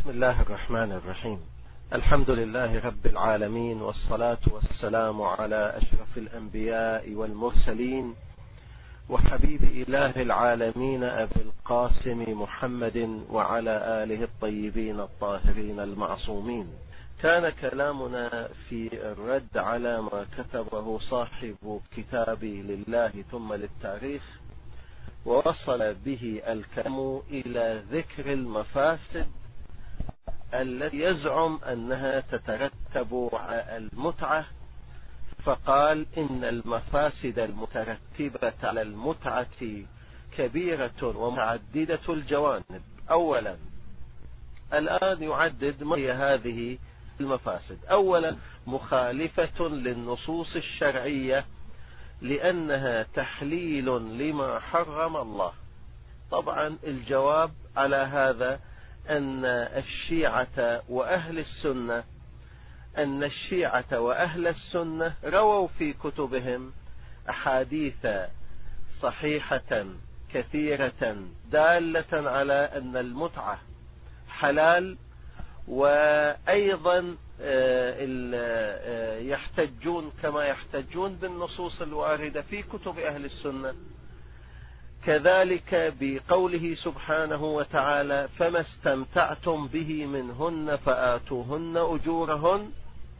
بسم الله الرحمن الرحيم. الحمد لله رب العالمين، والصلاة والسلام على أشرف الأنبياء والمرسلين وحبيب إله العالمين أبي القاسم محمد وعلى آله الطيبين الطاهرين المعصومين. كان كلامنا في الرد على ما كتبه صاحب كتاب لله ثم للتاريخ، ووصل به الكلام إلى ذكر المفاسد التي يزعم أنها تترتب على المتعة، فقال إن المفاسد المترتبة على المتعة كبيرة ومتعددة الجوانب. أولا الآن يعدد ما هي هذه المفاسد. أولا مخالفة للنصوص الشرعية لأنها تحليل لما حرم الله. طبعا الجواب على هذا أن الشيعة وأهل السنة رووا في كتبهم أحاديث صحيحة كثيرة دالة على أن المتعة حلال، وأيضا يحتجون كما يحتجون بالنصوص الواردة في كتب أهل السنة، كذلك بقوله سبحانه وتعالى: فما استمتعتم به منهن فآتوهن أجورهن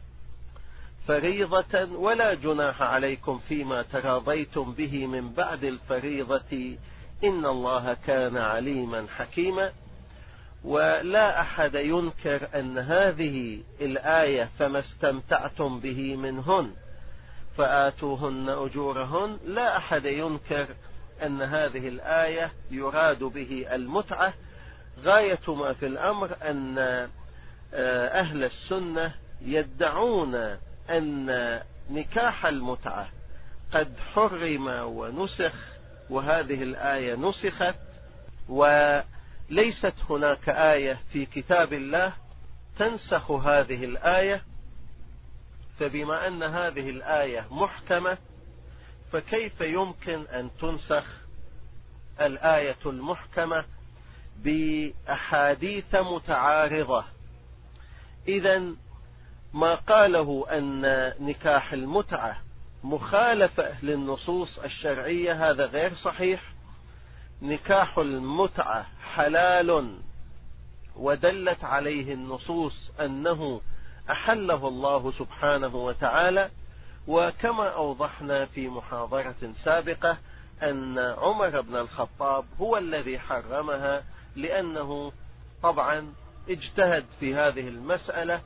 فريضة ولا جناح عليكم فيما تراضيتم به من بعد الفريضة إن الله كان عليما حكيما. ولا أحد ينكر أن هذه الآية فما استمتعتم به منهن فآتوهن أجورهن، لا أحد ينكر أن هذه الآية يراد به المتعة. غاية ما في الأمر أن أهل السنة يدعون أن نكاح المتعة قد حرم ونسخ، وهذه الآية نسخت، وليست هناك آية في كتاب الله تنسخ هذه الآية. فبما أن هذه الآية محكمة، فكيف يمكن أن تنسخ الآية المحكمة بأحاديث متعارضة؟ إذن ما قاله أن نكاح المتعة مخالفة للنصوص الشرعية هذا غير صحيح. نكاح المتعة حلال، ودلت عليه النصوص أنه أحله الله سبحانه وتعالى. وكما أوضحنا في محاضرة سابقة أن عمر بن الخطاب هو الذي حرمها، لأنه طبعا اجتهد في هذه المسألة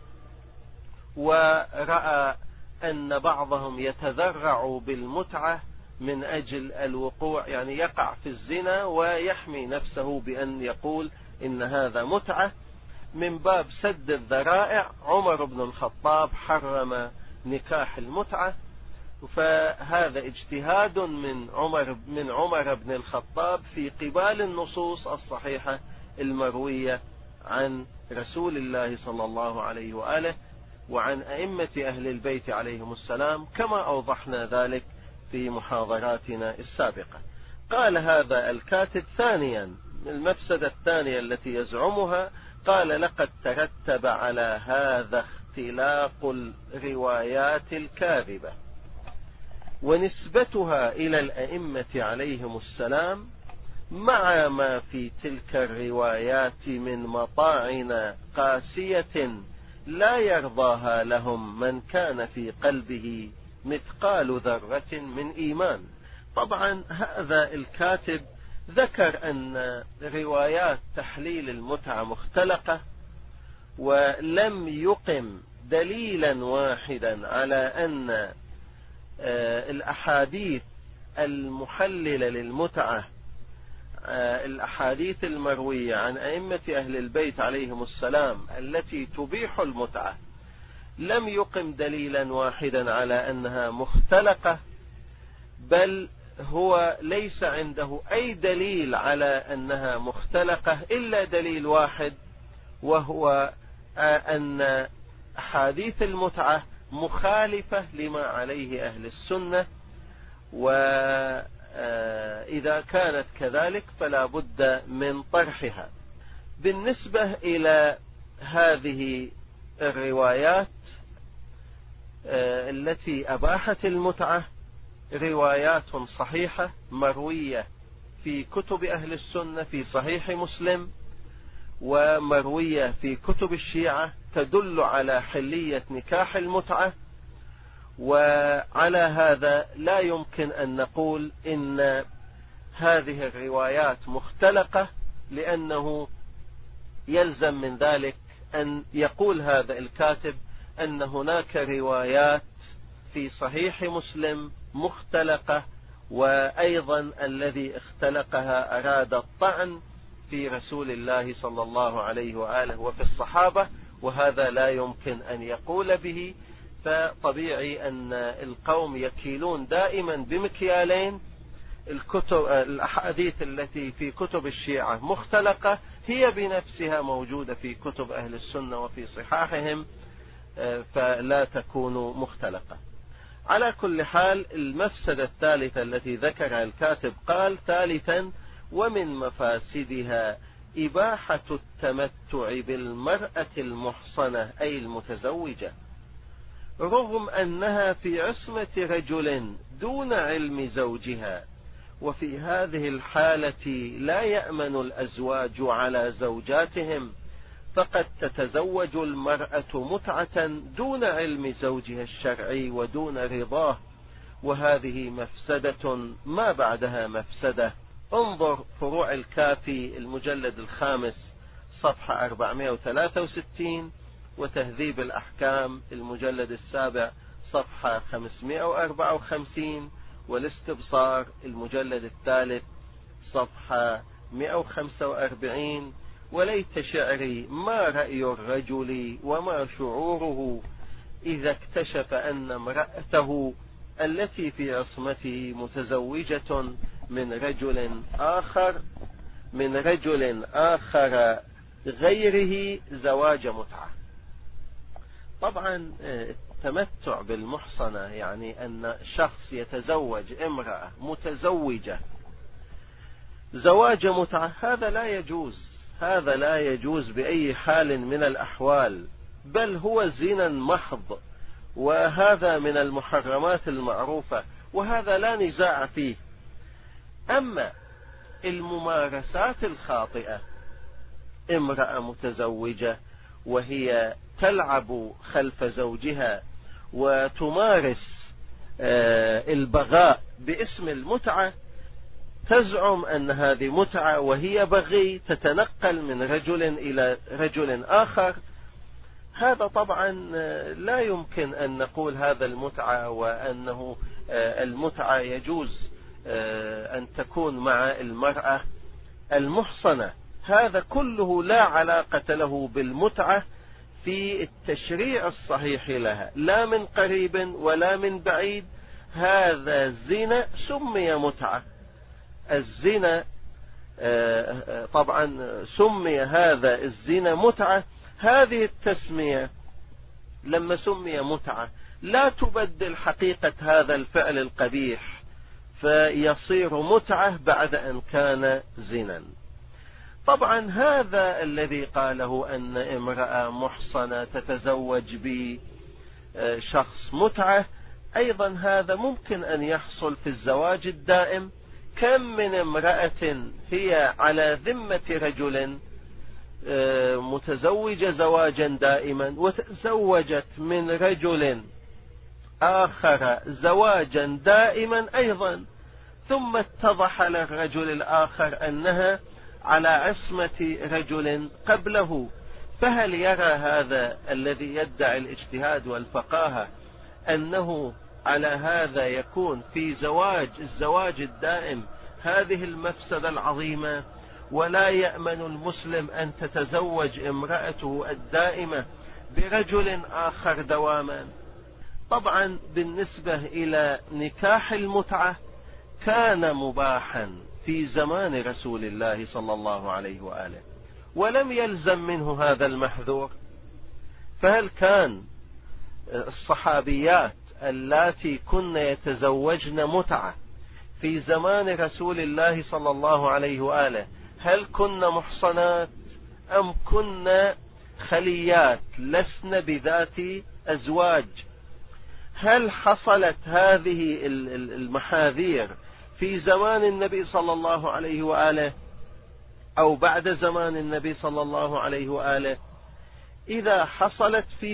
ورأى أن بعضهم يتذرع بالمتعة من أجل الوقوع، يعني يقع في الزنا ويحمي نفسه بأن يقول إن هذا متعة. من باب سد الذرائع عمر بن الخطاب حرم نكاح المتعة، فهذا اجتهاد من عمر بن الخطاب في قبال النصوص الصحيحة المروية عن رسول الله صلى الله عليه وآله وعن أئمة أهل البيت عليهم السلام، كما أوضحنا ذلك في محاضراتنا السابقة. قال هذا الكاتب ثانيا المفسدة الثانية التي يزعمها، قال: لقد ترتب على هذا اختلاق الروايات الكاذبة ونسبتها إلى الأئمة عليهم السلام، مع ما في تلك الروايات من مطاعن قاسية لا يرضاها لهم من كان في قلبه مثقال ذرة من إيمان. طبعا هذا الكاتب ذكر أن روايات تحليل المتعة مختلقة، ولم يقم دليلا واحدا على أن الأحاديث المحللة للمتعة، الأحاديث المروية عن أئمة أهل البيت عليهم السلام التي تبيح المتعة، لم يقم دليلا واحدا على أنها مختلقة، بل هو ليس عنده أي دليل على أنها مختلقة إلا دليل واحد، وهو أن أحاديث المتعة مخالفة لما عليه أهل السنة، وإذا كانت كذلك فلا بد من طرحها. بالنسبة إلى هذه الروايات التي أباحت المتعة روايات صحيحة مروية في كتب أهل السنة في صحيح مسلم، ومروية في كتب الشيعة تدل على حلية نكاح المتعة. وعلى هذا لا يمكن أن نقول إن هذه الروايات مختلقة، لأنه يلزم من ذلك أن يقول هذا الكاتب أن هناك روايات في صحيح مسلم مختلقة، وأيضا الذي اختلقها أراد الطعن في رسول الله صلى الله عليه وآله وفي الصحابة، وهذا لا يمكن أن يقول به. فطبيعي أن القوم يكيلون دائما بمكيالين. الأحاديث التي في كتب الشيعة مختلقة هي بنفسها موجودة في كتب أهل السنة وفي صحاحهم، فلا تكون مختلقة. على كل حال، المفسدة الثالثة التي ذكرها الكاتب قال: ثالثا، ومن مفاسدها إباحة التمتع بالمرأة المحصنة أي المتزوجة، رغم أنها في عصمة رجل دون علم زوجها، وفي هذه الحالة لا يأمن الأزواج على زوجاتهم، فقد تتزوج المرأة متعة دون علم زوجها الشرعي ودون رضاه، وهذه مفسدة ما بعدها مفسدة. انظر فروع الكافي المجلد 5 صفحة 463، وتهذيب الأحكام المجلد 7 صفحة 554، والاستبصار المجلد 3 صفحة 145. وليت شعري ما رأي الرجل وما شعوره إذا اكتشف أن امرأته التي في عصمته متزوجة من رجل آخر غيره زواج متعة. طبعا التمتع بالمحصنة يعني أن شخص يتزوج امرأة متزوجة زواج متعة، هذا لا يجوز بأي حال من الأحوال، بل هو زنا محض، وهذا من المحرمات المعروفة، وهذا لا نزاع فيه. أما الممارسات الخاطئة، امرأة متزوجة وهي تلعب خلف زوجها وتمارس البغاء باسم المتعة، تزعم أن هذه متعة وهي بغي، تتنقل من رجل إلى رجل آخر، هذا طبعا لا يمكن أن نقول هذا المتعة، وأنه المتعة يجوز أن تكون مع المرأة المحصنة. هذا كله لا علاقة له بالمتعة في التشريع الصحيح لها، لا من قريب ولا من بعيد. هذا الزنا سمي متعة. الزنا طبعا سمي هذا الزنا متعة. هذه التسمية لما سمي متعة لا تبدل حقيقة هذا الفعل القبيح، فيصير متعة بعد أن كان زنا. طبعا هذا الذي قاله أن امرأة محصنة تتزوج بشخص متعة، أيضا هذا ممكن أن يحصل في الزواج الدائم. كم من امرأة هي على ذمة رجل متزوجة زواجا دائما، وتزوجت من رجل آخر زواجا دائما أيضا، ثم اتضح للرجل الآخر أنها على عصمة رجل قبله. فهل يرى هذا الذي يدعي الاجتهاد والفقاهة أنه على هذا يكون في الزواج الدائم هذه المفسدة العظيمة، ولا يأمن المسلم أن تتزوج امرأته الدائمة برجل آخر دواما؟ طبعا بالنسبة إلى نكاح المتعة كان مباحا في زمان رسول الله صلى الله عليه وآله، ولم يلزم منه هذا المحذور. فهل كان الصحابيات اللاتي كن يتزوجن متعة في زمان رسول الله صلى الله عليه وآله هل كن محصنات أم كن خليات لسن بذات أزواج. هل حصلت هذه المحاذير في زمان النبي صلى الله عليه وآله أو بعد زمان النبي صلى الله عليه وآله؟ إذا حصلت في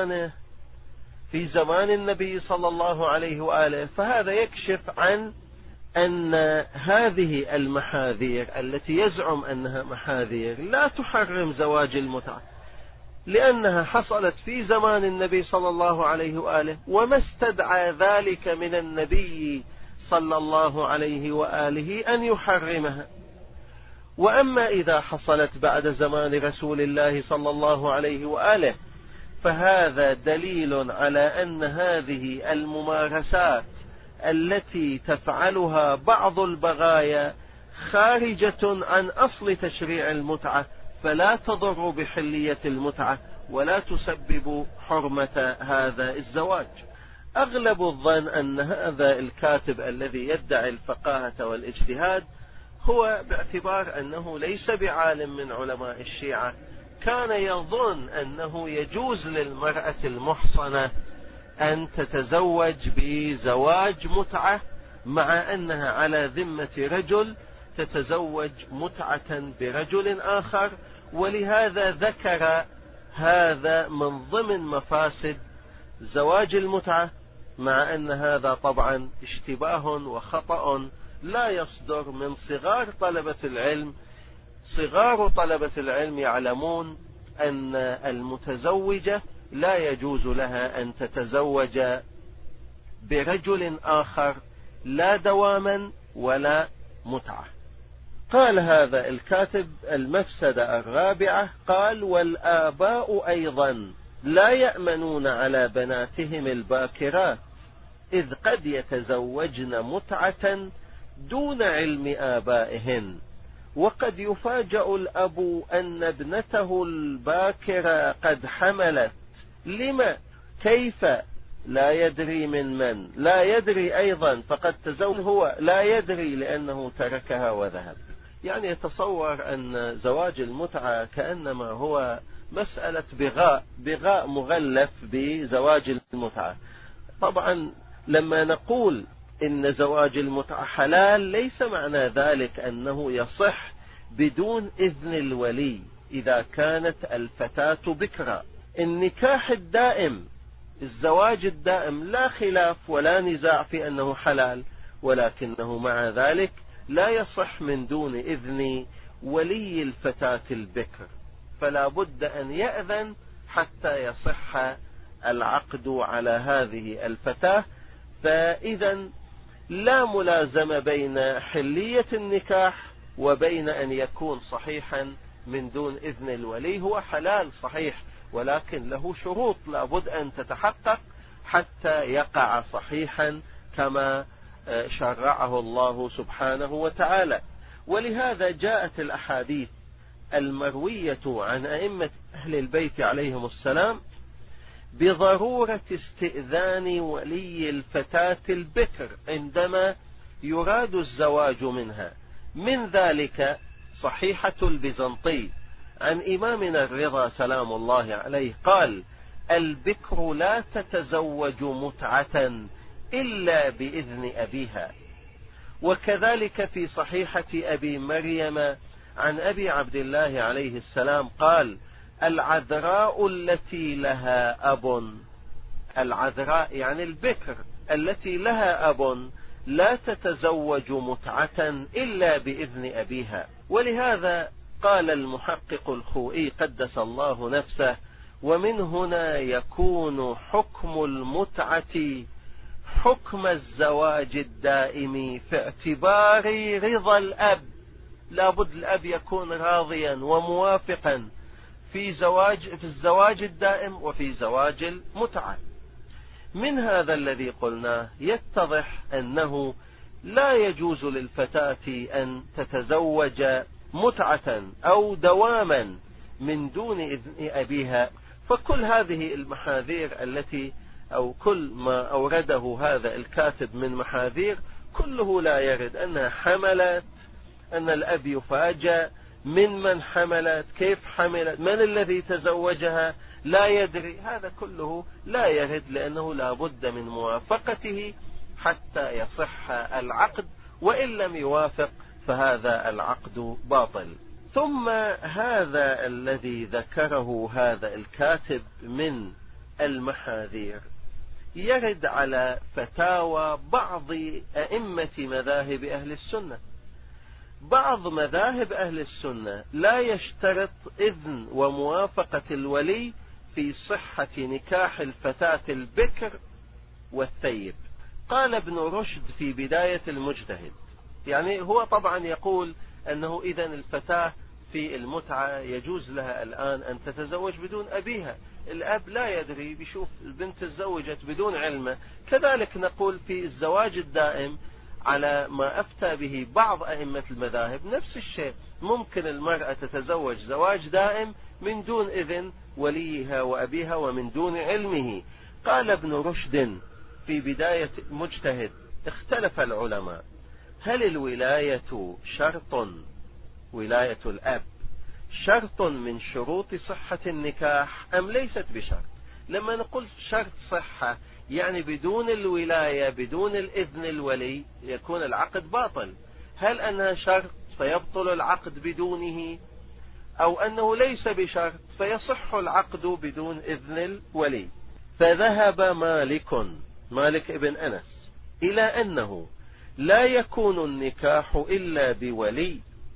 زمان النبي صلى الله عليه وآله فهذا يكشف عن أن هذه المحاذير التي يزعم أنها محاذير لا تحرم زواج المتعة، لأنها حصلت في زمان النبي صلى الله عليه وآله، وما استدعى ذلك من النبي صلى الله عليه وآله أن يحرمها. وأما إذا حصلت بعد زمان رسول الله صلى الله عليه وآله فهذا دليل على أن هذه الممارسات التي تفعلها بعض البغايا خارجة عن أصل تشريع المتعة، فلا تضر بحلية المتعة ولا تسبب حرمة هذا الزواج. أغلب الظن أن هذا الكاتب الذي يدعي الفقاهة والاجتهاد هو باعتبار أنه ليس بعالم من علماء الشيعة كان يظن أنه يجوز للمرأة المحصنة أن تتزوج بزواج متعة، مع أنها على ذمة رجل تتزوج متعة برجل آخر، ولهذا ذكر هذا من ضمن مفاسد زواج المتعة، مع أن هذا طبعا اشتباه وخطأ لا يصدر من صغار طلبة العلم. صغار طلبة العلم يعلمون أن المتزوجة لا يجوز لها أن تتزوج برجل آخر لا دواما ولا متعة. قال هذا الكاتب المفسدة الرابعة، قال: والآباء أيضا لا يأمنون على بناتهم الباكرات، إذ قد يتزوجن متعة دون علم آبائهن، وقد يفاجأ الأب أن ابنته الباكرة قد حملت. لما؟ كيف؟ لا يدري من لا يدري أيضا، فقد تزوج هو لا يدري لأنه تركها وذهب. يعني يتصور أن زواج المتعة كأنما هو مسألة بغاء مغلف بزواج المتعة. طبعا لما نقول إن زواج المتعة حلال ليس معنى ذلك أنه يصح بدون إذن الولي إذا كانت الفتاة بكرة. النكاح الدائم، الزواج الدائم، لا خلاف ولا نزاع في أنه حلال، ولكنه مع ذلك لا يصح من دون إذن ولي الفتاة البكر، فلا بد أن يأذن حتى يصح العقد على هذه الفتاة. فإذا لا ملازمة بين حلية النكاح وبين أن يكون صحيحا من دون إذن الولي. هو حلال صحيح، ولكن له شروط لا بد أن تتحقق حتى يقع صحيحا كما شرعه الله سبحانه وتعالى. ولهذا جاءت الأحاديث المروية عن أئمة أهل البيت عليهم السلام بضرورة استئذان ولي الفتاة البكر عندما يراد الزواج منها. من ذلك صحيحة البيزنطي عن إمامنا الرضا سلام الله عليه قال: البكر لا تتزوج متعة إلا بإذن أبيها. وكذلك في صحيحة أبي مريم عن أبي عبد الله عليه السلام قال: العذراء التي لها أب، العذراء يعني البكر التي لها أب، لا تتزوج متعة إلا بإذن أبيها. ولهذا قال المحقق الخوئي قدس الله نفسه: ومن هنا يكون حكم المتعة حكم الزواج الدائم في اعتبار رضا الأب. لابد الأب يكون راضيا وموافقا في الزواج الدائم وفي زواج المتعة. من هذا الذي قلناه يتضح أنه لا يجوز للفتاة أن تتزوج متعة أو دواما من دون إذن أبيها. فكل هذه المحاذير التي أو كل ما أورده هذا الكاتب من محاذير كله لا يرد. أنها حملت، أن الأب يفاجأ، من حملت، كيف حملت، من الذي تزوجها، لا يدري. هذا كله لا يرد، لأنه لا بد من موافقته حتى يصح العقد، وإن لم يوافق فهذا العقد باطل. ثم هذا الذي ذكره هذا الكاتب من المحاذير يرد على فتاوى بعض أئمة مذاهب أهل السنة. بعض مذاهب أهل السنة لا يشترط إذن وموافقة الولي في صحة نكاح الفتاة البكر والثيب. قال ابن رشد في بداية المجتهد، يعني هو طبعا يقول أنه إذن الفتاة في المتعة يجوز لها الآن أن تتزوج بدون أبيها، الأب لا يدري، بيشوف البنت تزوجت بدون علمه. كذلك نقول في الزواج الدائم على ما أفتى به بعض أئمة المذاهب نفس الشيء، ممكن المرأة تتزوج زواج دائم من دون إذن وليها وأبيها ومن دون علمه. قال ابن رشد في بداية مجتهد: اختلف العلماء هل الولاية شرط، ولاية الأب شرط من شروط صحة النكاح أم ليست بشرط؟ لما نقول شرط صحة يعني بدون الولاية بدون الإذن الولي يكون العقد باطل. هل أنها شرط فيبطل العقد بدونه، أو أنه ليس بشرط فيصح العقد بدون إذن الولي؟ فذهب مالك ابن أنس إلى أنه لا يكون النكاح إلا بولي،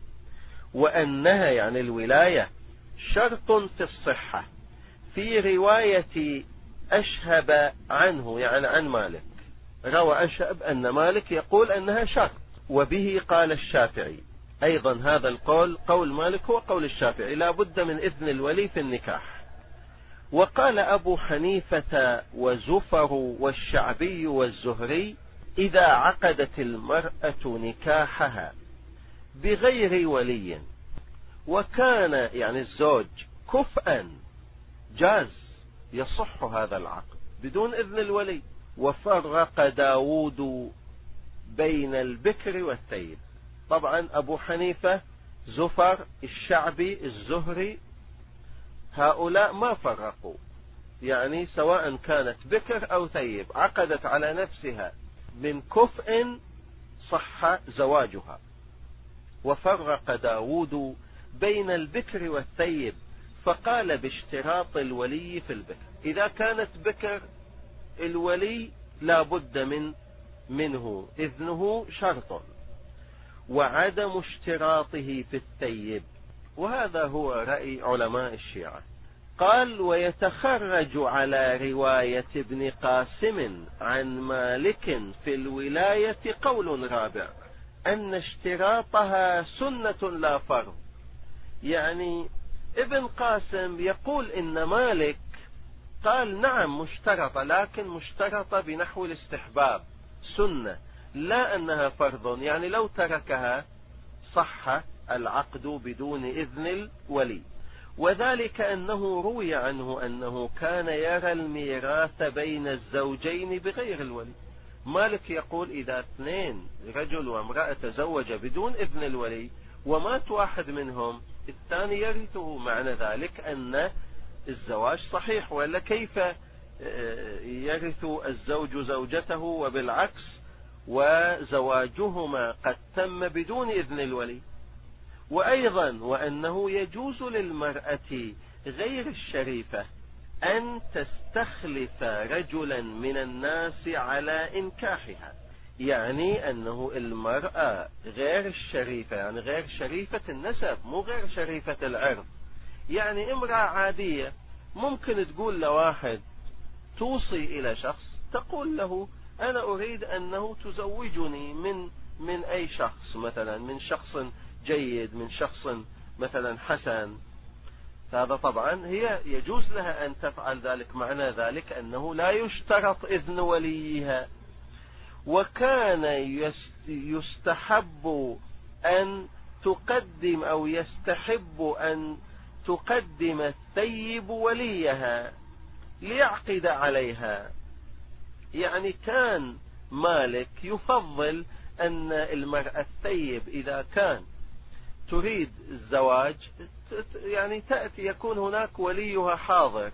وأنها يعني الولاية شرط في الصحة. في رواية أشهب عنه يعني عن مالك، روى أشهب أن مالك يقول أنها شرط، وبه قال الشافعي. أيضا هذا القول قول مالك هو قول الشافعي، لا بد من إذن الولي في النكاح. وقال أبو حنيفة وزفر والشعبي والزهري: إذا عقدت المرأة نكاحها بغير ولي وكان يعني الزوج كفءا جاز، يصح هذا العقد بدون إذن الولي. وفرق داود بين البكر والثيب. طبعا أبو حنيفة، زفر، الشعبي، الزهري، هؤلاء ما فرقوا، يعني سواء كانت بكر أو ثيب عقدت على نفسها من كفء صح زواجها. وفرق داود بين البكر والثيب فقال باشتراط الولي في البكر. إذا كانت بكر الولي لا بد منه إذنه شرط، وعدم اشتراطه في الثيب. وهذا هو رأي علماء الشيعة. قال: ويتخرج على رواية ابن قاسم عن مالك في الولاية قول رابع أن اشتراطها سنة لا فرض. يعني ابن قاسم يقول إن مالك قال نعم مشترطة، لكن مشترطة بنحو الاستحباب، سنة، لا أنها فرض، يعني لو تركها صح العقد بدون إذن الولي. وذلك أنه روي عنه أنه كان يرى الميراث بين الزوجين بغير الولي. مالك يقول إذا اثنين رجل وامرأة تزوج بدون إذن الولي ومات واحد منهم الثاني يرثه، معنى ذلك أن الزواج صحيح، ولا كيف يرث الزوج زوجته وبالعكس وزواجهما قد تم بدون إذن الولي. وأيضا وأنه يجوز للمرأة غير الشريفة أن تستخلف رجلا من الناس على إنكاحها، يعني أنه المرأة غير الشريفة، يعني غير شريفة النسب، مو غير شريفة العرض. يعني امرأة عادية ممكن تقول لواحد، توصي إلى شخص تقول له أنا أريد أنه تزوجني من أي شخص، مثلا من شخص جيد، من شخص مثلا حسن. هذا طبعا هي يجوز لها أن تفعل ذلك، معنى ذلك أنه لا يشترط إذن وليها. وكان يستحب أن تقدم أو يستحب أن تقدم الثيب وليها ليعقد عليها. يعني كان مالك يفضل أن المرأة الثيب إذا كان تريد الزواج يعني تأتي يكون هناك وليها حاضر،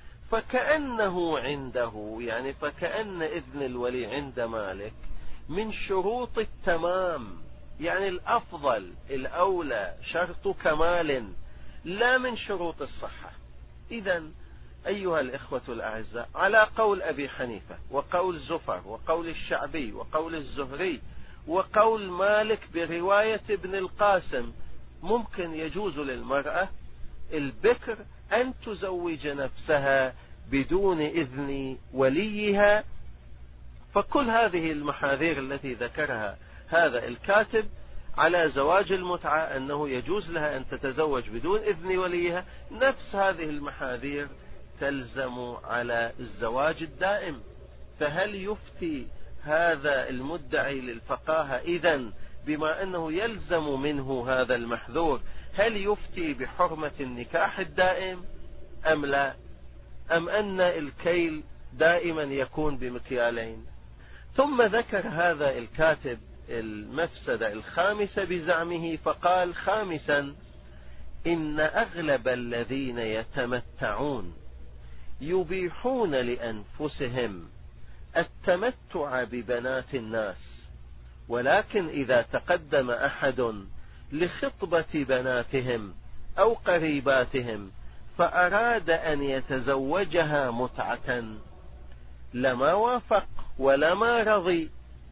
فكأنه عنده يعني فكأن إذن الولي عند مالك من شروط التمام، يعني الأفضل الأولى شرط كمال لا من شروط الصحة. إذن أيها الإخوة الأعزاء، على قول أبي حنيفة وقول زفر وقول الشعبي وقول الزهري وقول مالك برواية ابن القاسم، ممكن يجوز للمرأة البكر أن تزوج نفسها بدون إذن وليها. فكل هذه المحاذير التي ذكرها هذا الكاتب على زواج المتعة أنه يجوز لها أن تتزوج بدون إذن وليها، نفس هذه المحاذير تلزم على الزواج الدائم. فهل يفتي هذا المدعي للفقاهة إذن بما أنه يلزم منه هذا المحذور، هل يفتي بحرمة النكاح الدائم أم لا، أم أن الكيل دائما يكون بمكيالين؟ ثم ذكر هذا الكاتب المفسدة الخامسة بزعمه، فقال خامسا: إن أغلب الذين يتمتعون يبيحون لأنفسهم التمتع ببنات الناس، ولكن إذا تقدم أحد لخطبة بناتهم أو قريباتهم فأراد أن يتزوجها متعة لما وافق ولما رضي،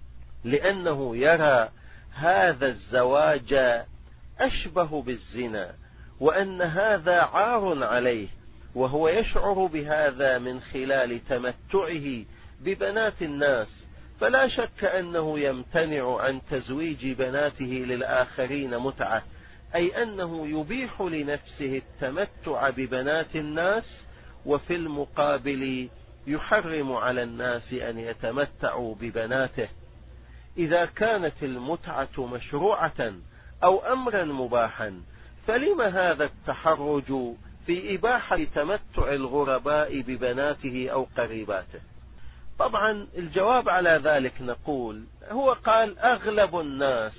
لأنه يرى هذا الزواج أشبه بالزنا، وأن هذا عار عليه، وهو يشعر بهذا من خلال تمتعه ببنات الناس، فلا شك أنه يمتنع عن تزويج بناته للآخرين متعة، أي أنه يبيح لنفسه التمتع ببنات الناس، وفي المقابل يحرم على الناس أن يتمتعوا ببناته. إذا كانت المتعة مشروعة أو أمرا مباحا، فلم هذا التحرج في إباحة تمتع الغرباء ببناته أو قريباته؟ طبعا الجواب على ذلك نقول هو قال أغلب الناس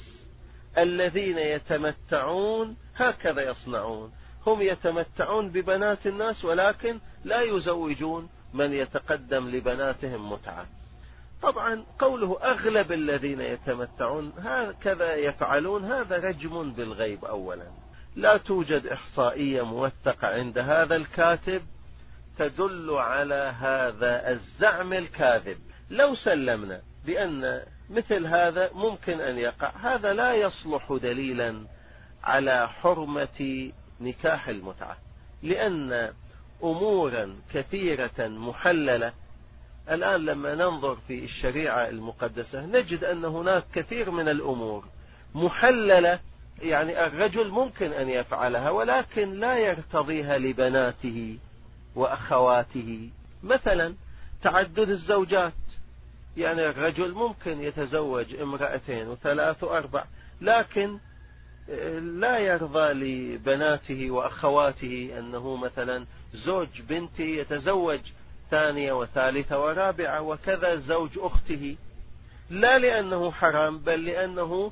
الذين يتمتعون هكذا يصنعون، هم يتمتعون ببنات الناس ولكن لا يزوجون من يتقدم لبناتهم متعة. طبعا قوله أغلب الذين يتمتعون هكذا يفعلون، هذا رجم بالغيب. أولا لا توجد إحصائية موثقة عند هذا الكاتب تدل على هذا الزعم الكاذب. لو سلمنا بأن مثل هذا ممكن أن يقع، هذا لا يصلح دليلا على حرمة نكاح المتعة، لأن أمورا كثيرة محللة. الآن لما ننظر في الشريعة المقدسة نجد أن هناك كثير من الأمور محللة، يعني الرجل ممكن أن يفعلها ولكن لا يرتضيها لبناته وأخواته. مثلا تعدد الزوجات، يعني الرجل ممكن يتزوج امرأتين وثلاث وأربع، لكن لا يرضى لبناته وأخواته أنه مثلا زوج بنتي يتزوج ثانية وثالثة ورابعة، وكذا زوج أخته، لا لأنه حرام بل لأنه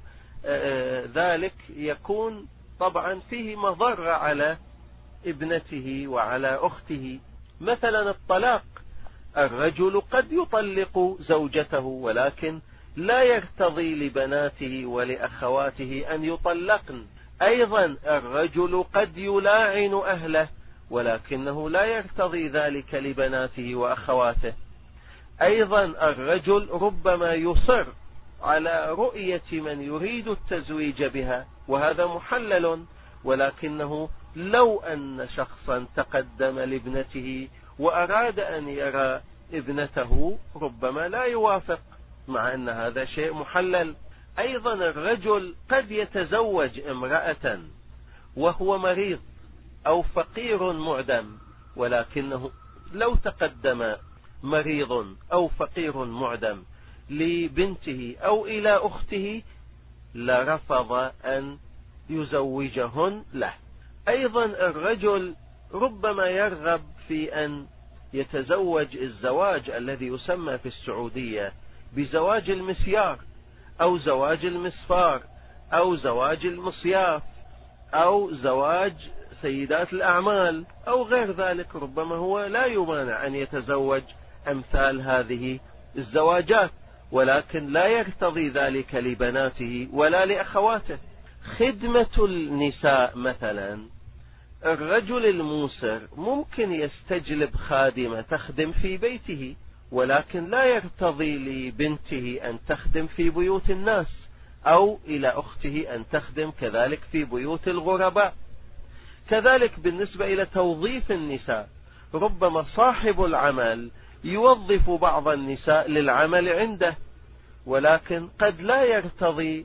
ذلك يكون طبعا فيه مضرة على ابنته وعلى أخته. مثلا الطلاق، الرجل قد يطلق زوجته ولكن لا يرتضي لبناته ولأخواته أن يطلقن. أيضا الرجل قد يلاعن أهله ولكنه لا يرتضي ذلك لبناته وأخواته. أيضا الرجل ربما يصر على رؤية من يريد التزويج بها، وهذا محلل، ولكنه لو أن شخصا تقدم لابنته وأراد أن يرى ابنته ربما لا يوافق، مع أن هذا شيء محلل. أيضا الرجل قد يتزوج امرأة وهو مريض أو فقير معدم، ولكنه لو تقدم مريض أو فقير معدم لبنته أو إلى أخته لرفض أن يزوجهن له. أيضا الرجل ربما يرغب في أن يتزوج الزواج الذي يسمى في السعودية بزواج المسيار أو زواج المسفار أو زواج المصياف، أو زواج سيدات الأعمال أو غير ذلك. ربما هو لا يمانع أن يتزوج أمثال هذه الزواجات، ولكن لا يقتضي ذلك لبناته ولا لأخواته. خدمة النساء مثلا، الرجل الموسر ممكن يستجلب خادمة تخدم في بيته، ولكن لا يقتضي لبنته أن تخدم في بيوت الناس، أو إلى أخته أن تخدم كذلك في بيوت الغرباء. كذلك بالنسبة إلى توظيف النساء، ربما صاحب العمل يوظف بعض النساء للعمل عنده، ولكن قد لا يقتضي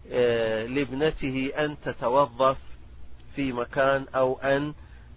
لابنته أن تتوظف في مكان أو أن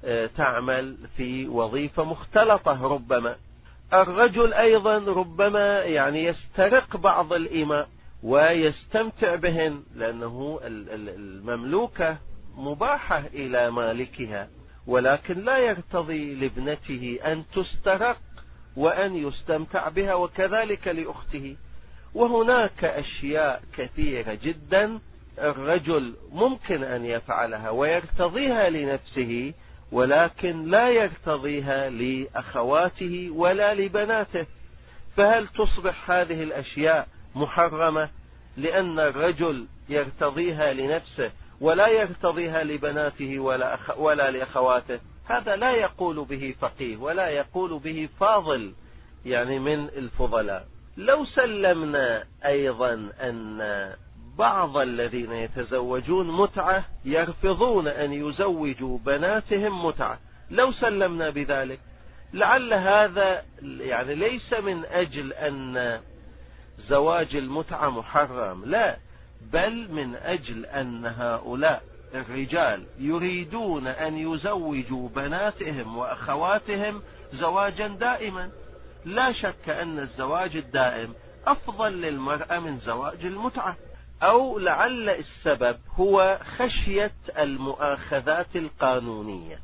تعمل في وظيفة مختلطة. ربما الرجل أيضا ربما يسترق بعض الإماء ويستمتع بهن، لأنه المملوكة مباحة إلى مالكها، ولكن لا يقتضي لابنته أن تسترق وأن يستمتع بها، وكذلك لأخته. وهناك أشياء كثيرة جدا الرجل ممكن أن يفعلها ويرتضيها لنفسه، ولكن لا يرتضيها لأخواته ولا لبناته. فهل تصبح هذه الأشياء محرمة لأن الرجل يرتضيها لنفسه ولا يرتضيها لبناته ولا لأخواته؟ هذا لا يقول به فقيه ولا يقول به فاضل من الفضلاء. لو سلمنا أيضا أن بعض الذين يتزوجون متعة يرفضون أن يزوجوا بناتهم متعة، لو سلمنا بذلك، لعل هذا ليس من أجل أن زواج المتعة محرم، لا، بل من أجل أن هؤلاء الرجال يريدون أن يزوجوا بناتهم وأخواتهم زواجا دائما. لا شك أن الزواج الدائم أفضل للمرأة من زواج المتعة، أو لعل السبب هو خشية المؤاخذات القانونية.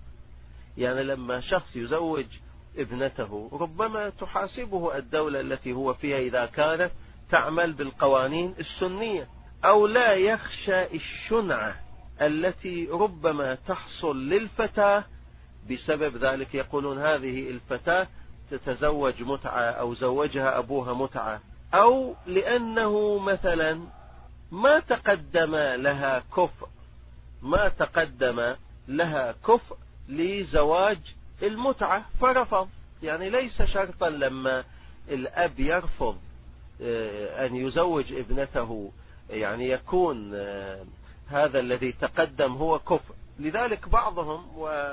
لما شخص يزوج ابنته ربما تحاسبه الدولة التي هو فيها إذا كانت تعمل بالقوانين السنية، أو لا يخشى الشنعة التي ربما تحصل للفتاة بسبب ذلك. يقولون هذه الفتاة تتزوج متعة أو زوجها أبوها متعة، أو لأنه مثلا ما تقدم لها كفء لزواج المتعة فرفض. ليس شرطا لما الأب يرفض أن يزوج ابنته يكون هذا الذي تقدم هو كفء. لذلك بعضهم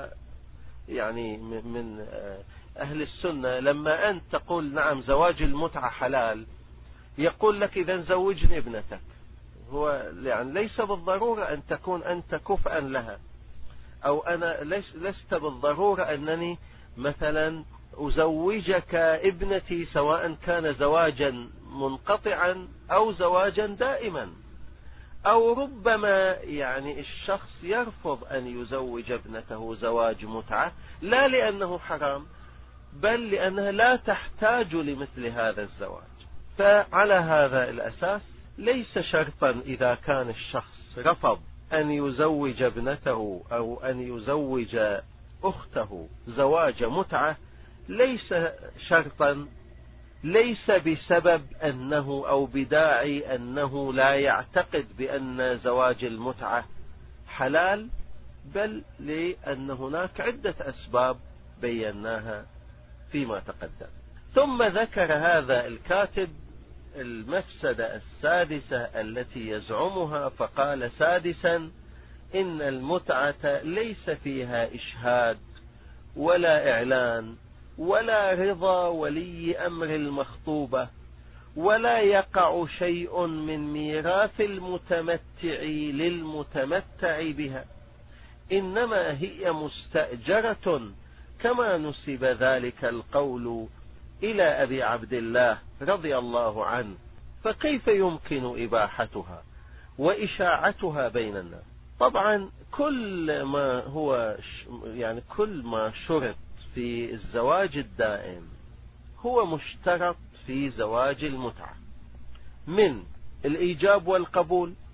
من أهل السنة لما أنت تقول نعم زواج المتعة حلال، يقول لك إذا زوجني ابنتك. هو ليس بالضرورة أن تكون أنت كفءا لها، أو أنا لست بالضرورة أنني مثلا أزوجك ابنتي سواء كان زواجا منقطعا أو زواجا دائما. أو ربما الشخص يرفض أن يزوج ابنته زواج متعة لا لأنه حرام، بل لأنها لا تحتاج لمثل هذا الزواج. فعلى هذا الأساس ليس شرطا إذا كان الشخص رفض أن يزوج ابنته أو أن يزوج أخته زواج متعة، ليس شرطا، ليس بسبب أنه أو بداعي أنه لا يعتقد بأن زواج المتعة حلال، بل لأن هناك عدة أسباب بيناها فيما تقدم. ثم ذكر هذا الكاتب المفسدة السادسة التي يزعمها، فقال: سادسا، إن المتعة ليس فيها إشهاد ولا إعلان ولا رضا ولي أمر المخطوبة، ولا يقع شيء من ميراث المتمتع للمتمتع بها، إنما هي مستأجرة، كما نسب ذلك القول إلى أبي عبد الله رضي الله عنه. فكيف يمكن إباحتها وإشاعتها بين الناس؟ طبعا كل ما هو كل ما شرط في الزواج الدائم هو مشترط في زواج المتعة من الإيجاب والقبول،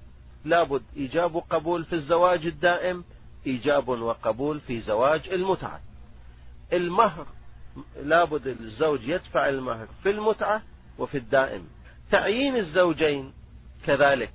لابد إيجاب وقبول في الزواج الدائم، إيجاب وقبول في زواج المتعة. المهر لابد الزوج يدفع المهر في المتعة وفي الدائم. تعيين الزوجين كذلك،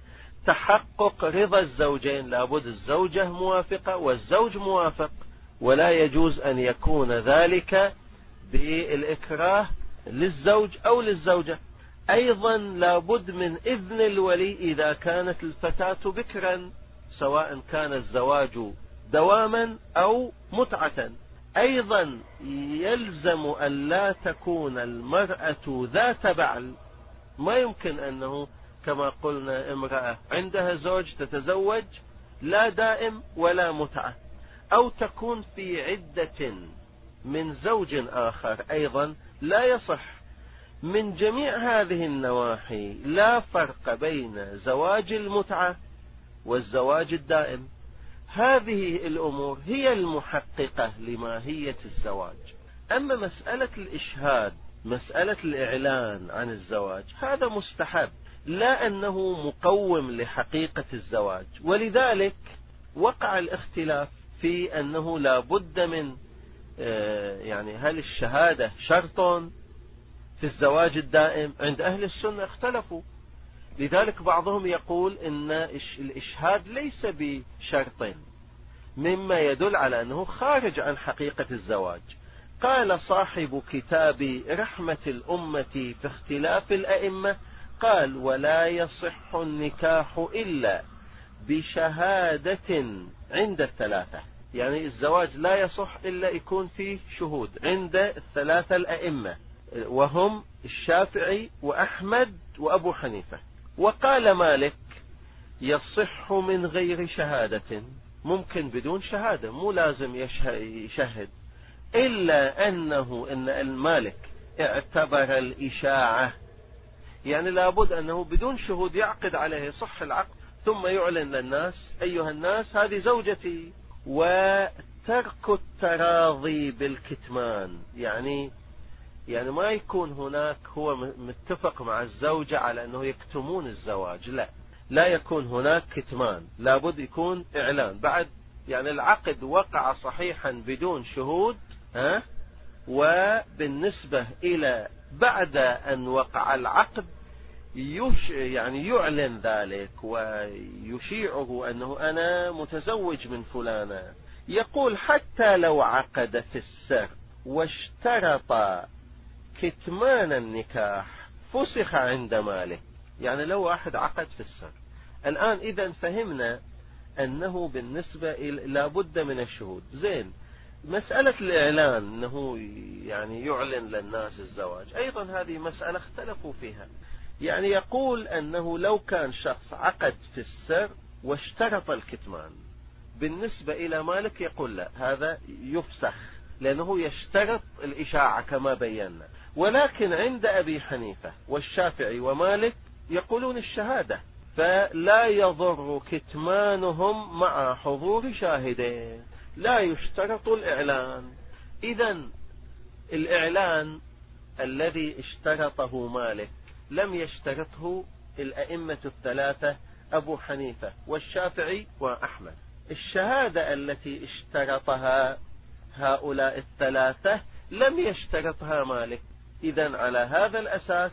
تحقق رضا الزوجين، لابد الزوجة موافقة والزوج موافق، ولا يجوز أن يكون ذلك بالإكراه للزوج أو للزوجة. أيضا لابد من إذن الولي إذا كانت الفتاة بكرا، سواء كان الزواج دواما أو متعة. أيضا يلزم أن لا تكون المرأة ذات بعل، ما يمكن أنه كما قلنا امرأة عندها زوج تتزوج لا دائم ولا متعة، أو تكون في عدة من زوج آخر، أيضا لا يصح. من جميع هذه النواحي لا فرق بين زواج المتعة والزواج الدائم. هذه الأمور هي المحققة لماهية الزواج. أما مسألة الإشهاد، مسألة الإعلان عن الزواج، هذا مستحب، لا أنه مقوم لحقيقة الزواج. ولذلك وقع الاختلاف في أنه لا بد من يعني هل الشهادة شرط في الزواج الدائم؟ عند أهل السنة اختلفوا. لذلك بعضهم يقول إن الإشهاد ليس بشرط، مما يدل على أنه خارج عن حقيقة الزواج. قال صاحب كتاب رحمة الأمة في اختلاف الأئمة، قال: ولا يصح النكاح إلا بشهادة عند الثلاثة. يعني الزواج لا يصح إلا يكون فيه شهود عند الثلاثة الأئمة، وهم الشافعي وأحمد وأبو حنيفة. وقال مالك: يصح من غير شهادة، ممكن بدون شهادة، مو لازم يشهد، إلا أنه إن المالك اعتبر الإشاعة، يعني لابد أنه بدون شهود يعقد عليه صح العقد، ثم يعلن للناس: أيها الناس هذه زوجتي. وترك التراضي بالكتمان، يعني ما يكون هناك هو متفق مع الزوجة على أنه يكتمون الزواج، لا يكون هناك كتمان، لابد يكون إعلان. بعد يعني العقد وقع صحيحا بدون شهود، وبالنسبة إلى بعد أن وقع العقد يعني يعلن ذلك ويشيعه أنه أنا متزوج من فلانة. يقول: حتى لو عقد في السر واشترط كتمان النكاح فسخ عند مالك. يعني لو واحد عقد في السر، الآن إذا فهمنا أنه بالنسبة لابد من الشهود. زين، مسألة الإعلان أنه يعني يعلن للناس الزواج، أيضا هذه مسألة اختلفوا فيها. يعني يقول أنه لو كان شخص عقد في السر واشترط الكتمان، بالنسبة إلى مالك يقول لا، هذا يفسخ، لأنه يشترط الإشاعة كما بينا. ولكن عند أبي حنيفة والشافعي ومالك يقولون الشهادة، فلا يضر كتمانهم مع حضور شاهدين، لا يشترط الإعلان. إذن الإعلان الذي اشترطه مالك لم يشترطه الأئمة الثلاثة أبو حنيفة والشافعي وأحمد. الشهادة التي اشترطها هؤلاء الثلاثة لم يشترطها مالك. إذن على هذا الأساس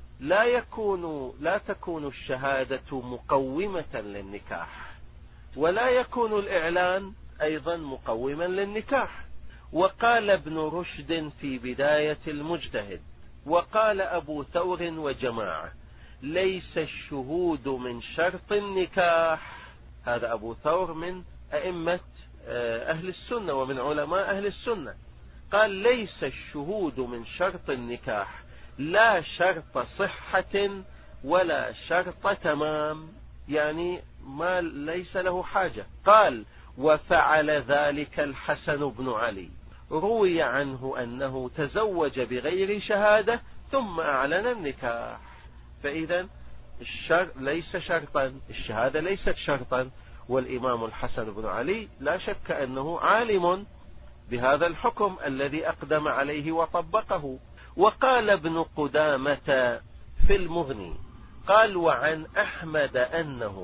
لا تكون الشهادة مقومة للنكاح، ولا يكون الإعلان أيضا مقوما للنكاح. وقال ابن رشد في بداية المجتهد، وقال أبو ثور وجماعة: ليس الشهود من شرط النكاح. هذا أبو ثور من أئمة أهل السنة ومن علماء أهل السنة. قال: ليس الشهود من شرط النكاح، لا شرط صحة ولا شرط تمام، يعني ما ليس له حاجة. قال: وفعل ذلك الحسن بن علي، روي عنه أنه تزوج بغير شهادة ثم أعلن النكاح. فإذا ليس شرطا، الشهادة ليست شرطا. والإمام الحسن بن علي لا شك أنه عالم بهذا الحكم الذي أقدم عليه وطبقه. وقال ابن قدامة في المغني، قال: وعن أحمد أنه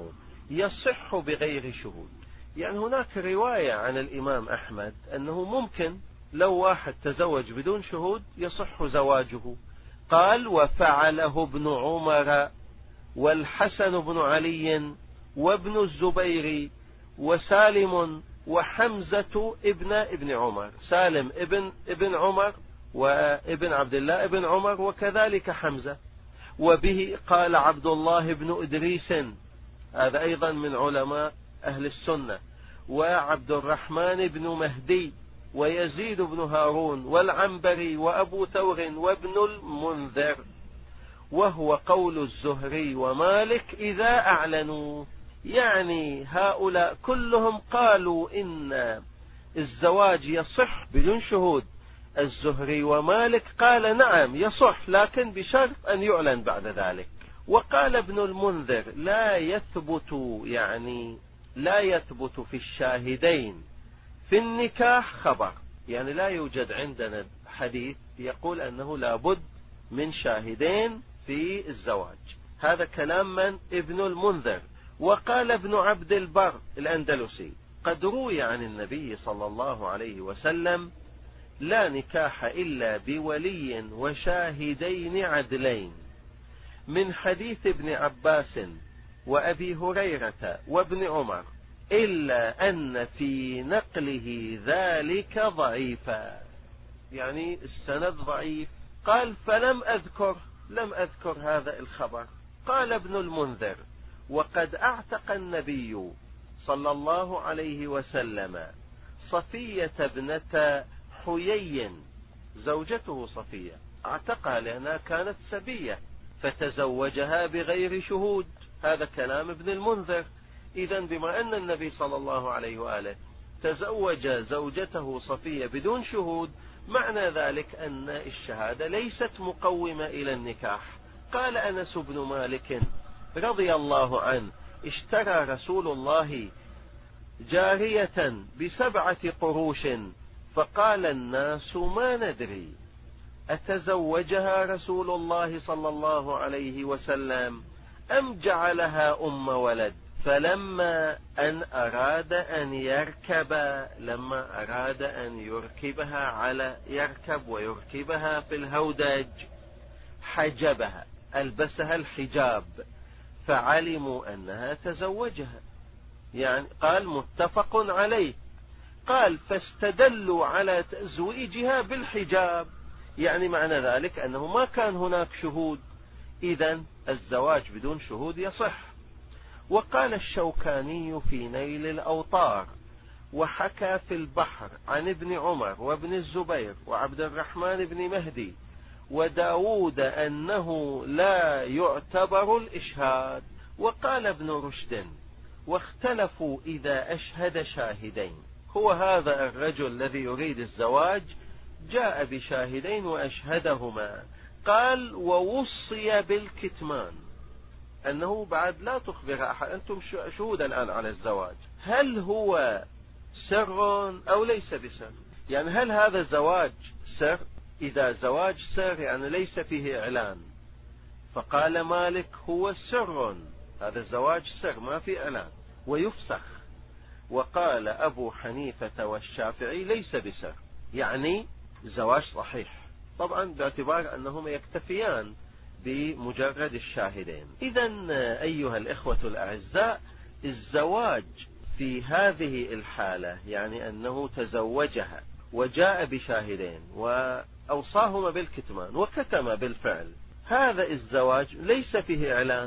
يصح بغير شهود. يعني هناك رواية عن الإمام أحمد أنه ممكن لو واحد تزوج بدون شهود يصح زواجه. قال: وفعله ابن عمر والحسن بن علي وابن الزبير وسالم وحمزة ابن عمر. سالم ابن عمر وابن عبد الله ابن عمر، وكذلك حمزة. وبه قال عبد الله بن إدريس، هذا أيضا من علماء أهل السنة، وعبد الرحمن بن مهدي ويزيد بن هارون والعنبري وأبو ثور وابن المنذر. وهو قول الزهري ومالك إذا أعلنوا. يعني هؤلاء كلهم قالوا إن الزواج يصح بدون شهود. الزهري ومالك قال نعم يصح، لكن بشرط أن يعلن بعد ذلك. وقال ابن المنذر لا يثبت في الشاهدين في النكاح خبر. يعني لا يوجد عندنا حديث يقول أنه لابد من شاهدين في الزواج. هذا كلام من؟ ابن المنذر. وقال ابن عبد البر الأندلسي: قد روي عن النبي صلى الله عليه وسلم: لا نكاح إلا بولي وشاهدين عدلين، من حديث ابن عباس وأبي هريرة وابن عمر، إلا أن في نقله ذلك ضعيفا. يعني السند ضعيف. قال: فلم أذكر هذا الخبر. قال ابن المنذر: وقد أعتق النبي صلى الله عليه وسلم صفية ابنة حيي، زوجته صفية، اعتقها لأنها كانت سبية فتزوجها بغير شهود. هذا كلام ابن المنذر. إذن بما أن النبي صلى الله عليه وآله تزوج زوجته صفية بدون شهود، معنى ذلك أن الشهادة ليست مقومة إلى النكاح. قال أنس بن مالك رضي الله عنه: اشترى رسول الله جارية ب7 قروش، فقال الناس: ما ندري أتزوجها رسول الله صلى الله عليه وسلم أم جعلها أم ولد. فلما أراد أن يركبها يركب ويركبها في الهودج حجبها، ألبسها الحجاب، فعلموا أنها تزوجها. يعني قال متفق عليه. قال: فاستدلوا على تزويجها بالحجاب. يعني معنى ذلك أنه ما كان هناك شهود، إذن الزواج بدون شهود يصح. وقال الشوكاني في نيل الأوطار: وحكى في البحر عن ابن عمر وابن الزبير وعبد الرحمن بن مهدي وداود أنه لا يعتبر الإشهاد. وقال ابن رشد: واختلفوا إذا أشهد شاهدين. هو هذا الرجل الذي يريد الزواج جاء بشاهدين وأشهدهما. قال: ووصي بالكتمان، أنه بعد لا تخبر أحد، أنتم شهود الآن على الزواج، هل هو سر أو ليس بسر؟ يعني هل هذا الزواج سر؟ إذا زواج سر يعني ليس فيه إعلان. فقال مالك: هو سر، هذا الزواج سر ما في إعلان ويفسخ. وقال أبو حنيفة والشافعي: ليس بسر، يعني زواج صحيح، طبعا باعتبار أنهما يكتفيان بمجرد الشاهدين. إذن أيها الإخوة الأعزاء، الزواج في هذه الحالة، يعني أنه تزوجها وجاء بشاهدين وأوصاهما بالكتمان وكتم بالفعل، هذا الزواج ليس فيه إعلان،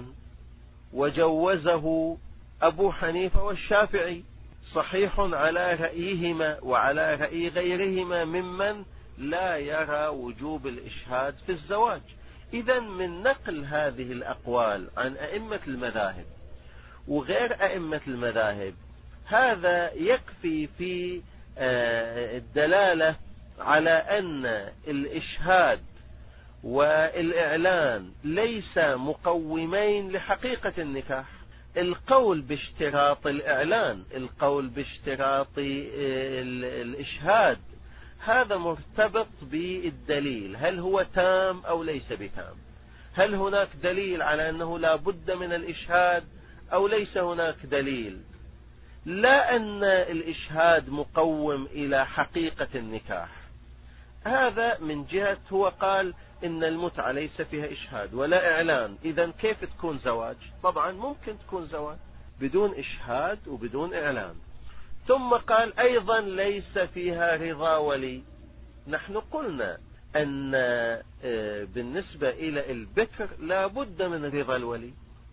وجوزه أبو حنيفة والشافعي، صحيح على رأيهما وعلى رأي غيرهما ممن لا يرى وجوب الإشهاد في الزواج. إذن من نقل هذه الأقوال عن أئمة المذاهب وغير أئمة المذاهب، هذا يكفي في الدلالة على أن الإشهاد والإعلان ليس مقومين لحقيقة النكاح. القول باشتراط الإعلان، القول باشتراط الإشهاد، هذا مرتبط بالدليل، هل هو تام أو ليس بتام؟ هل هناك دليل على أنه لا بد من الإشهاد أو ليس هناك دليل، لا أن الإشهاد مقوم إلى حقيقة النكاح، هذا من جهة هو قال إن المتعة ليس فيها إشهاد ولا إعلان، إذن كيف تكون زواج؟ طبعا ممكن تكون زواج بدون إشهاد وبدون إعلان. ثم قال أيضا ليس فيها رضا ولي. نحن قلنا أن بالنسبة إلى البكر لا بد من رضا الولي،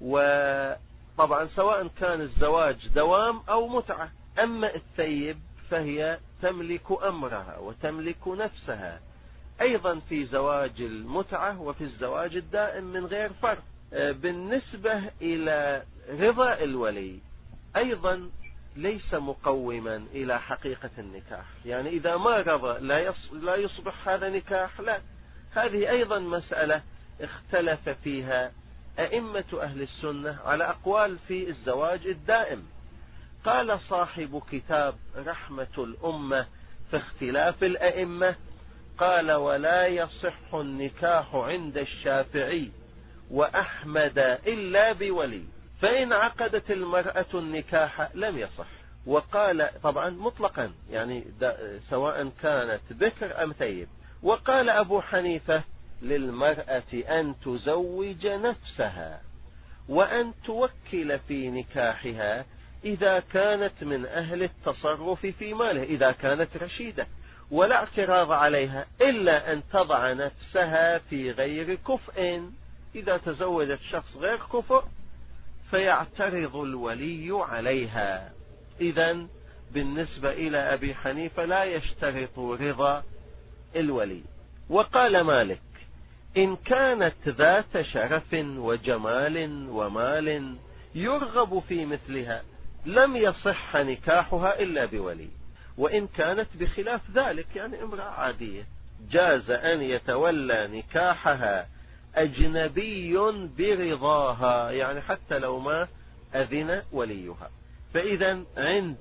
وطبعا سواء كان الزواج دوام أو متعة. أما الثيب فهي تملك أمرها وتملك نفسها، أيضا في زواج المتعة وفي الزواج الدائم من غير فرق. بالنسبة إلى رضا الولي أيضا ليس مقوما إلى حقيقة النكاح، يعني إذا ما رضى لا يصبح هذا نكاح، لا. هذه أيضا مسألة اختلف فيها أئمة أهل السنة على أقوال في الزواج الدائم. قال صاحب كتاب رحمة الأمة في اختلاف الأئمة، قال ولا يصح النكاح عند الشافعي وأحمد إلا بولي، فإن عقدت المرأة النكاح لم يصح. وقال طبعا مطلقا، يعني سواء كانت بكر أم ثيب. وقال أبو حنيفة للمرأة أن تزوج نفسها وأن توكل في نكاحها إذا كانت من أهل التصرف في ماله، إذا كانت رشيدة، ولا اعتراض عليها إلا أن تضع نفسها في غير كفء. إذا تزوجت شخص غير كفء فيعترض الولي عليها. إذن بالنسبة إلى أبي حنيفة لا يشترط رضا الولي. وقال مالك إن كانت ذات شرف وجمال ومال يرغب في مثلها لم يصح نكاحها إلا بولي، وإن كانت بخلاف ذلك، يعني امرأة عادية، جاز أن يتولى نكاحها أجنبي برضاها، يعني حتى لو ما أذن وليها. فإذا عند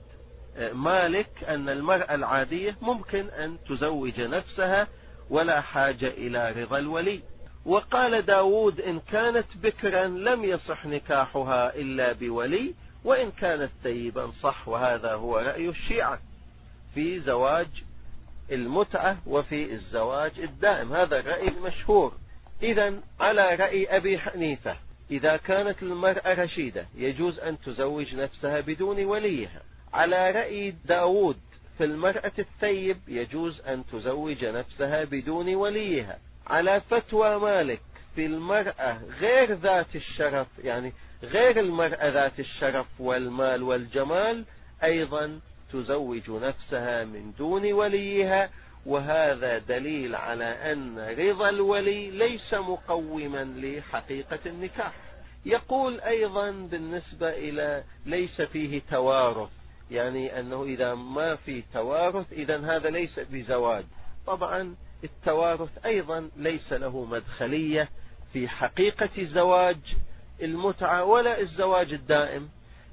مالك أن المرأة العادية ممكن أن تزوج نفسها ولا حاجة إلى رضا الولي. وقال داود إن كانت بكرا لم يصح نكاحها إلا بولي، وإن كانت ثيبا صح. وهذا هو رأي الشيعة في زواج المتعة وفي الزواج الدائم، هذا الرأي المشهور. إذن على رأي أبي حنيفة إذا كانت المرأة رشيدة يجوز أن تزوج نفسها بدون وليها. على رأي داود في المرأة الثيب يجوز أن تزوج نفسها بدون وليها. على فتوى مالك في المرأة غير ذات الشرف، يعني غير المرأة ذات الشرف والمال والجمال، أيضا تزوج نفسها من دون وليها. وهذا دليل على أن رضا الولي ليس مقوما لحقيقة النكاح. يقول أيضا بالنسبة إلى ليس فيه توارث، يعني أنه إذا ما في توارث إذن هذا ليس بزواج. طبعا التوارث أيضا ليس له مدخلية في حقيقة زواج المتعة ولا الزواج الدائم،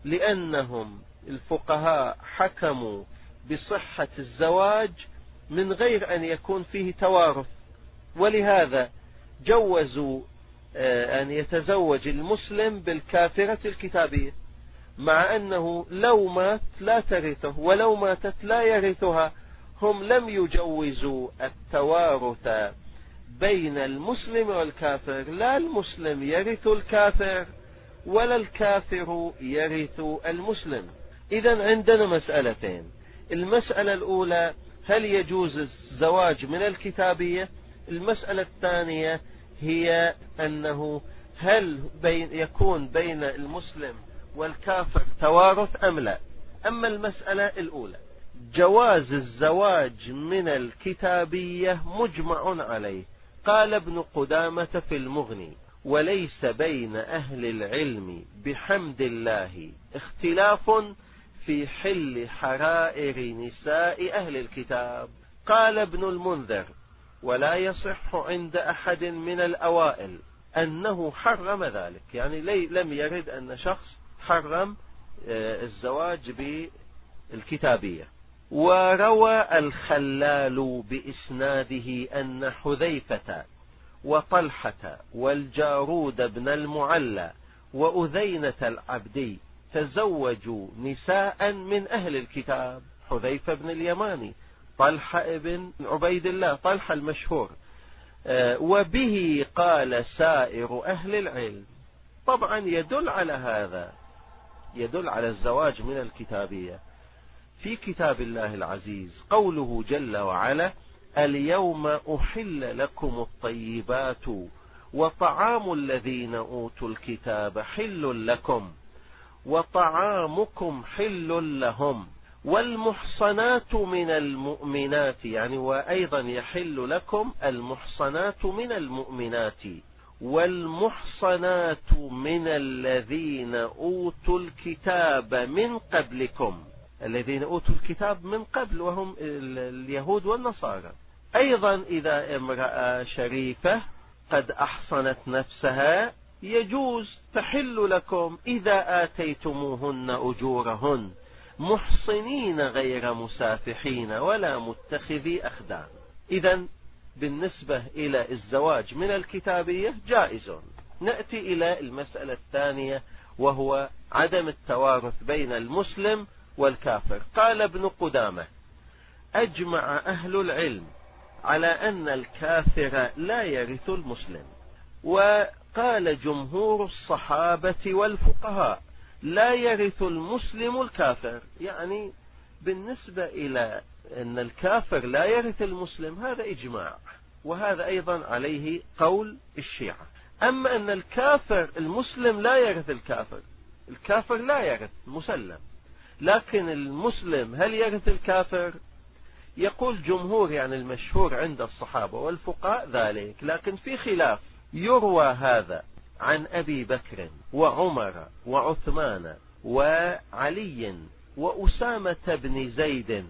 لأنهم الفقهاء حكموا بصحة الزواج من غير أن يكون فيه توارث، ولهذا جوزوا أن يتزوج المسلم بالكافرة الكتابية، مع أنه لو مات لا ترثه ولو ماتت لا يرثها. هم لم يجوزوا التوارث بين المسلم والكافر، لا المسلم يرث الكافر ولا الكافر يرث المسلم. إذن عندنا مسألتين. المسألة الأولى هل يجوز الزواج من الكتابية؟ المسألة الثانية هي أنه هل يكون بين المسلم والكافر توارث أم لا. أما المسألة الأولى جواز الزواج من الكتابية مجمع عليه. قال ابن قدامة في المغني وليس بين أهل العلم بحمد الله اختلاف في حل حرائر نساء أهل الكتاب. قال ابن المنذر ولا يصح عند أحد من الأوائل أنه حرم ذلك، يعني لم يرد أن شخص حرم الزواج بالكتابية. وروى الخلال بإسناده أن حذيفة وطلحة والجارود بن المعلى وأذينة العبدي تزوجوا نساء من أهل الكتاب، حذيفة بن اليماني، طلحة بن عبيد الله، طلحة المشهور، وبه قال سائر أهل العلم. طبعا يدل على هذا، يدل على الزواج من الكتابية في كتاب الله العزيز قوله جل وعلا: اليوم أحل لكم الطيبات وطعام الذين أوتوا الكتاب حل لكم وطعامكم حل لهم والمحصنات من المؤمنات، يعني وأيضا يحل لكم المحصنات من المؤمنات والمحصنات من الذين أوتوا الكتاب من قبلكم، الذين أوتوا الكتاب من قبل وهم اليهود والنصارى. أيضا إذا امرأة شريفة قد أحصنت نفسها يجوز تحل لكم إذا آتيتموهن أجورهن محصنين غير مسافحين ولا متخذي أخدان. إذن بالنسبة إلى الزواج من الكتابية جائز. نأتي إلى المسألة الثانية وهو عدم التوارث بين المسلم والكافر. قال ابن قدامة: أجمع أهل العلم على أن الكافر لا يرث المسلم، وقال جمهور الصحابة والفقهاء لا يرث المسلم الكافر. يعني بالنسبة إلى أن الكافر لا يرث المسلم هذا إجماع، وهذا أيضا عليه قول الشيعة. أما أن الكافر المسلم لا يرث الكافر، الكافر لا يرث مسلم، لكن المسلم هل يرث الكافر؟ يقول جمهور يعني المشهور عند الصحابة والفقهاء ذلك، لكن في خلاف. يروى هذا عن أبي بكر وعمر وعثمان وعلي وأسامة بن زيد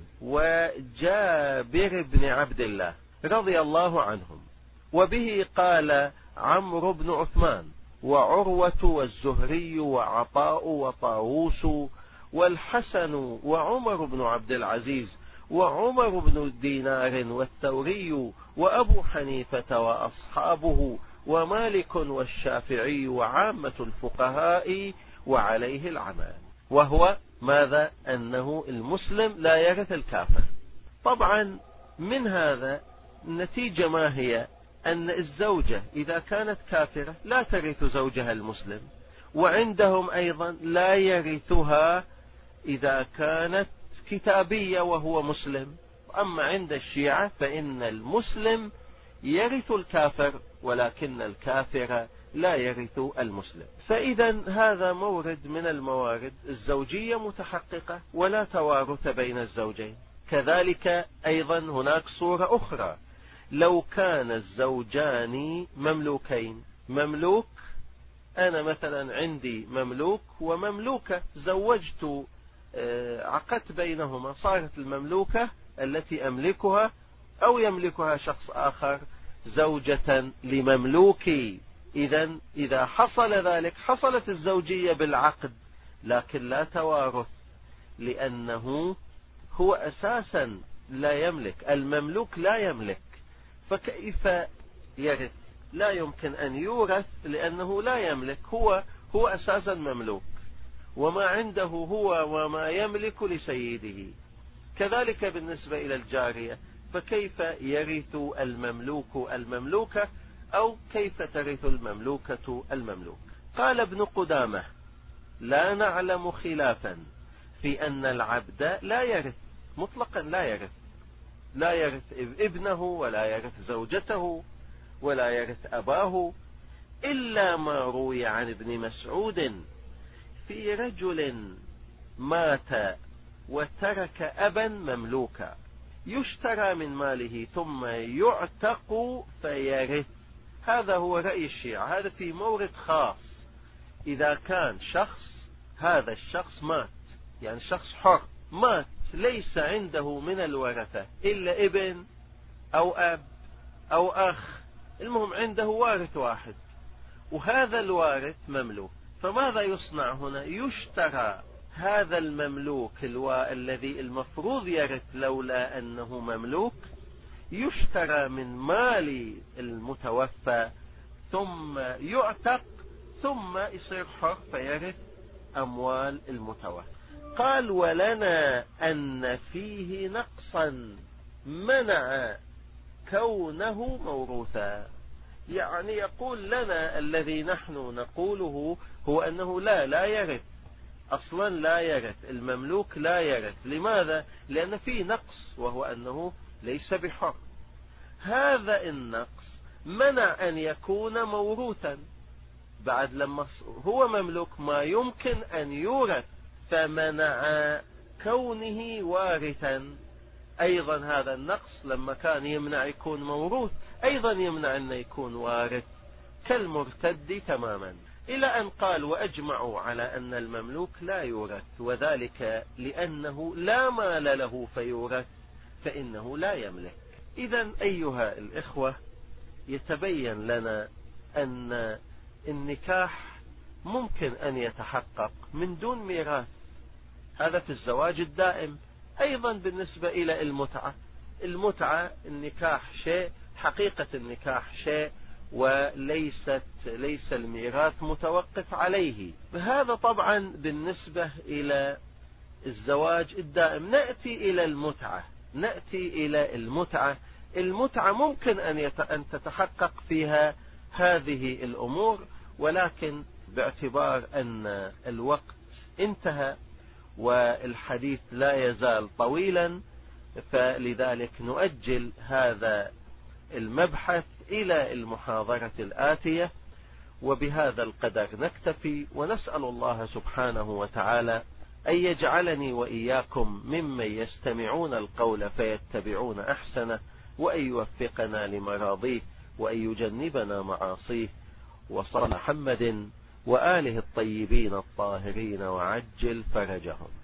وجابر بن عبد الله رضي الله عنهم. وبه قال عمرو بن عثمان وعروة والزهري وعطاء وطاووس والحسن وعمر بن عبد العزيز وعمر بن دينار والثوري وأبو حنيفة وأصحابه ومالك والشافعي وعامة الفقهاء، وعليه العمل، وهو ماذا؟ أنه المسلم لا يرث الكافر. طبعا من هذا النتيجة ما هي؟ أن الزوجة إذا كانت كافرة لا ترث زوجها المسلم، وعندهم أيضا لا يرثها إذا كانت كتابية وهو مسلم. أما عند الشيعة فإن المسلم يرث الكافر ولكن الكافر لا يرث المسلم. فإذا هذا مورد من الموارد، الزوجية متحققة ولا توارث بين الزوجين. كذلك أيضا هناك صورة أخرى، لو كان الزوجان مملوكين، مملوك، أنا مثلا عندي مملوك ومملوكة، زوجت عقدت بينهما، صارت المملوكة التي أملكها أو يملكها شخص آخر زوجة لمملوكي. إذا حصل ذلك حصلت الزوجية بالعقد، لكن لا توارث، لأنه هو أساسا لا يملك، المملوك لا يملك، فكيف يرث؟ لا يمكن أن يورث لأنه لا يملك، هو أساسا مملوك، وما عنده هو وما يملك لسيده. كذلك بالنسبة إلى الجارية، فكيف يرث المملوك المملوكة، أو كيف ترث المملوكة المملوك؟ قال ابن قدامة: لا نعلم خلافا في أن العبد لا يرث مطلقا، لا يرث ابنه ولا يرث زوجته ولا يرث أباه، إلا ما روي عن ابن مسعود في رجل مات وترك أبا مملوكا يشترى من ماله ثم يعتق فيرث. هذا هو رأي الشيعة، هذا في مورد خاص. إذا كان شخص، هذا الشخص مات، يعني شخص حر مات، ليس عنده من الورثة إلا ابن أو أب أو أخ، المهم عنده وارث واحد، وهذا الوارث مملوك، فماذا يصنع هنا؟ يشترى هذا المملوك الذي المفروض يرث لولا أنه مملوك، يشترى من مال المتوفى ثم يعتق ثم يصير حر فيرث أموال المتوفى. قال ولنا أن فيه نقصا منع كونه موروثا، يعني يقول لنا الذي نحن نقوله هو أنه لا يرث، أصلا لا يرث المملوك، لا يرث. لماذا؟ لأن فيه نقص، وهو أنه ليس بحر. هذا النقص منع أن يكون موروثا، بعد لما هو مملوك ما يمكن أن يورث، فمنع كونه وارثا. أيضا هذا النقص لما كان يمنع يكون موروث، أيضا يمنع أن يكون وارث كالمرتد تماما. إلى أن قال وأجمعوا على أن المملوك لا يورث، وذلك لأنه لا مال له فيورث، فإنه لا يملك. إذا أيها الإخوة، يتبين لنا أن النكاح ممكن أن يتحقق من دون ميراث، هذا في الزواج الدائم. أيضا بالنسبة إلى المتعة النكاح شيء، حقيقة النكاح شيء، ليس الميراث متوقف عليه. هذا طبعا بالنسبة إلى الزواج الدائم. نأتي إلى المتعة ممكن أن تتحقق فيها هذه الأمور، ولكن باعتبار أن الوقت انتهى والحديث لا يزال طويلا، فلذلك نؤجل هذا المبحث إلى المحاضرة الآتية. وبهذا القدر نكتفي، ونسأل الله سبحانه وتعالى أن يجعلني وإياكم ممن يستمعون القول فيتبعون أحسنه، وأن يوفقنا لمراضيه، وأن يجنبنا معاصيه. وصلى محمد وآله الطيبين الطاهرين وعجل فرجهم.